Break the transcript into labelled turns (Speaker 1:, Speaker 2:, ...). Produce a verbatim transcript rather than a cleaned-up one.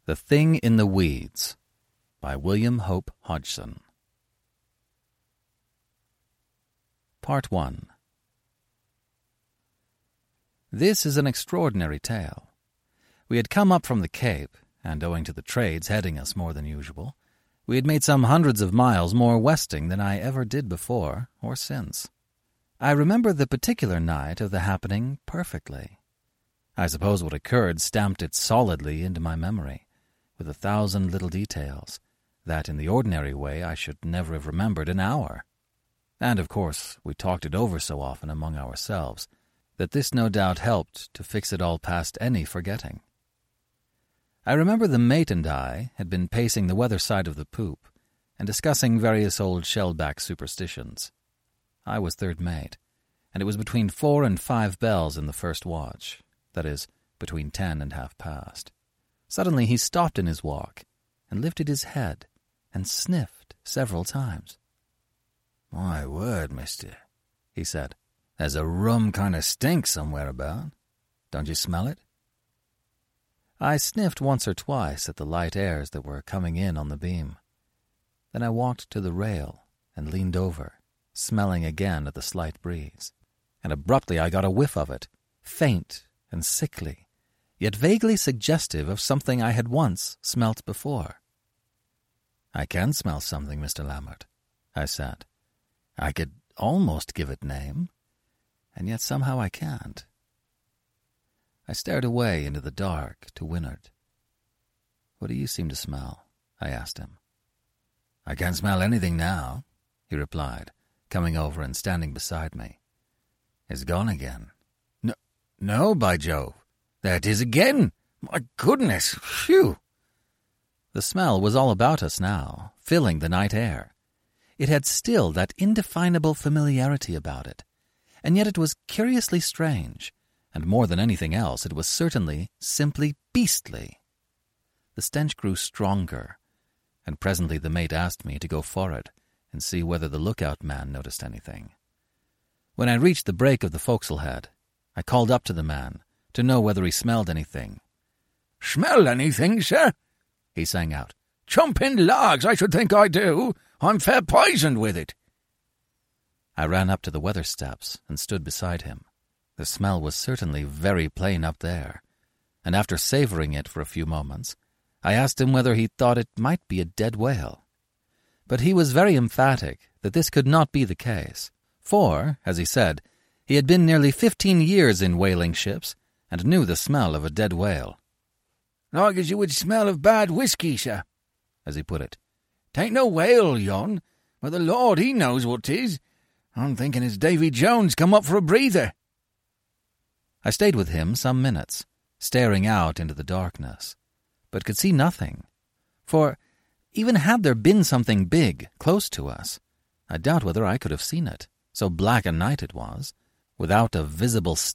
Speaker 1: The Thing in the Weeds by William Hope Hodgson. Part one. This is an extraordinary tale. We had come up from the Cape, and owing to the trades heading us more than usual, we had made some hundreds of miles more westing than I ever did before or since. I remember the particular night of the happening perfectly. I suppose what occurred stamped it solidly into my memory, with a thousand little details that in the ordinary way I should never have remembered an hour. And, of course, we talked it over so often among ourselves that this no doubt helped to fix it all past any forgetting. I remember the mate and I had been pacing the weather side of the poop and discussing various old shellback superstitions. I was third mate, and it was between four and five bells in the first watch, that is, between ten and half past. Suddenly he stopped in his walk and lifted his head and sniffed several times. "My word, mister," he said, "there's a rum kind of stink somewhere about. Don't you smell it?" I sniffed once or twice at the light airs that were coming in on the beam. Then I walked to the rail and leaned over, smelling again at the slight breeze. And abruptly I got a whiff of it, faint and sickly, yet vaguely suggestive of something I had once smelt before. "I can smell something, Mister Lambert," I said. "I could almost give it name, and yet somehow I can't." I stared away into the dark to windward. "What do you seem to smell?" I asked him. "I can't smell anything now," he replied, coming over and standing beside me. "It's gone again." No, no, by Jove. There it is again! My goodness! Phew! The smell was all about us now, filling the night air. It had still that indefinable familiarity about it, and yet it was curiously strange, and more than anything else it was certainly simply beastly. The stench grew stronger, and presently the mate asked me to go for'ard and see whether the lookout man noticed anything. When I reached the break of the forecastle head, I called up to the man to know whether he smelled anything. "Smell anything, sir?" he sang out. "Jumping logs, I should think I do. I'm fair poisoned with it." I ran up to the weather steps and stood beside him. The smell was certainly very plain up there, and after savouring it for a few moments, I asked him whether he thought it might be a dead whale. But he was very emphatic that this could not be the case, for, as he said, he had been nearly fifteen years in whaling ships, and knew the smell of a dead whale. "Like as you would smell of bad whiskey, sir," as he put it. "'Tain't no whale, yon, but the Lord, he knows what 'tis. I'm thinking it's Davy Jones come up for a breather." I stayed with him some minutes, staring out into the darkness, but could see nothing. For, even had there been something big close to us, I doubt whether I could have seen it, so black a night it was, without a visible